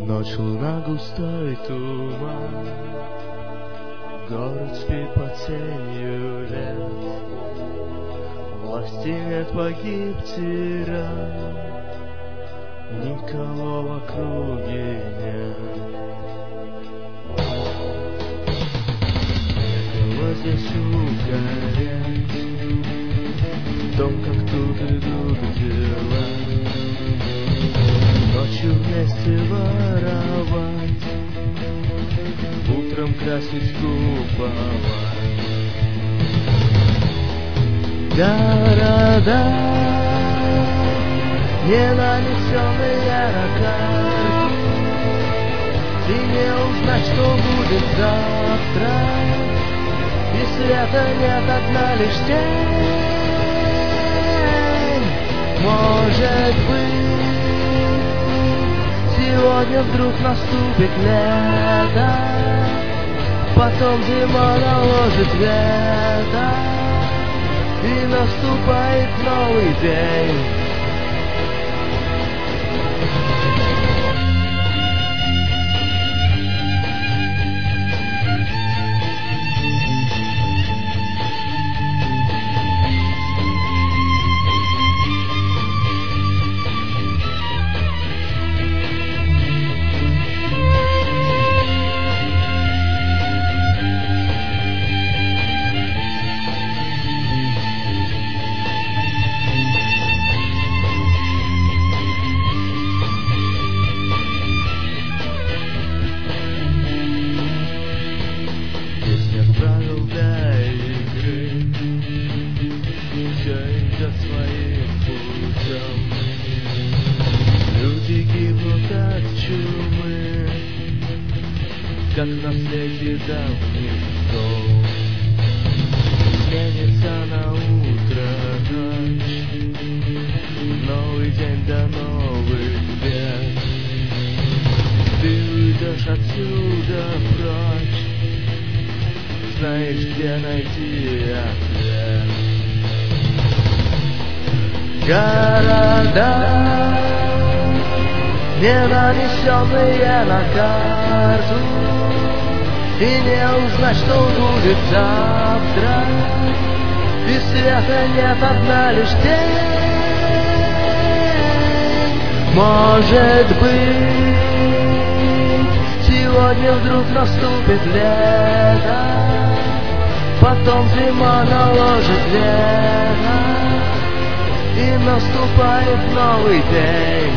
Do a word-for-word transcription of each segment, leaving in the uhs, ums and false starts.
Ночь, луна, густой туман, город спит под сенью лет. Власти нет, погиб тиран, никого в округе нет. Некого здесь угореть, дом, как тут идут дела. Ночью вместе воровать, утром красить, куповать. Города, не нанесенные на карту, и не узнать, что будет завтра. И света нет, одна лишь тень. Может быть, сегодня вдруг наступит лето, потом зима наложит вето, и наступает новый день. Своим путем люди гибнут от чумы, как наследие давних веков. Сменится на утро ночь, новый день до новых бед. Ты уйдешь отсюда прочь, знаешь, где найти ответ. Города, не нанесенные на карту, и не узнать, что будет завтра. И света нет, одна лишь тень. Может быть, сегодня вдруг наступит лето, потом зима наложит вето, и наступает новый день.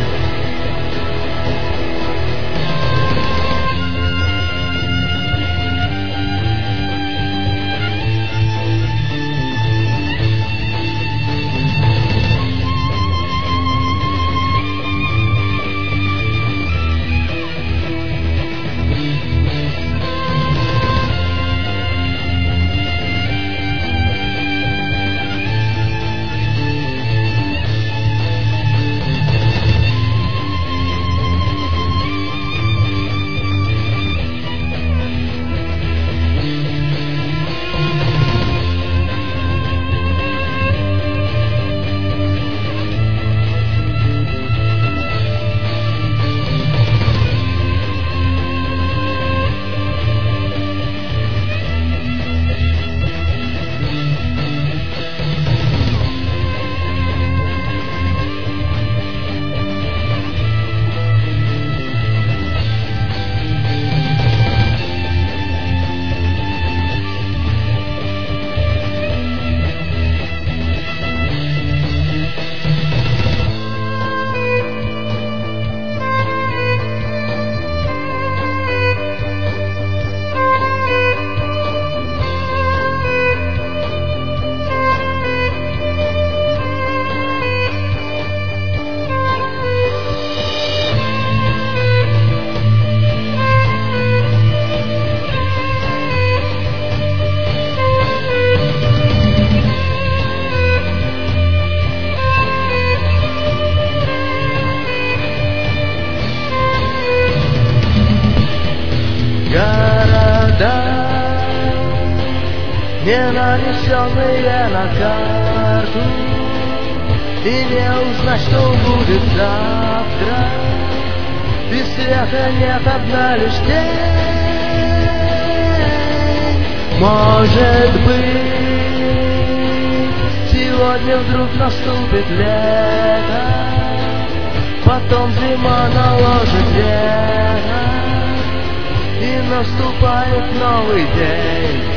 не нанесенные на карту, и не узнать, что будет завтра. и света нет, одна лишь тень. Может быть, сегодня вдруг наступит лето, потом зима наложит века, и наступает новый день.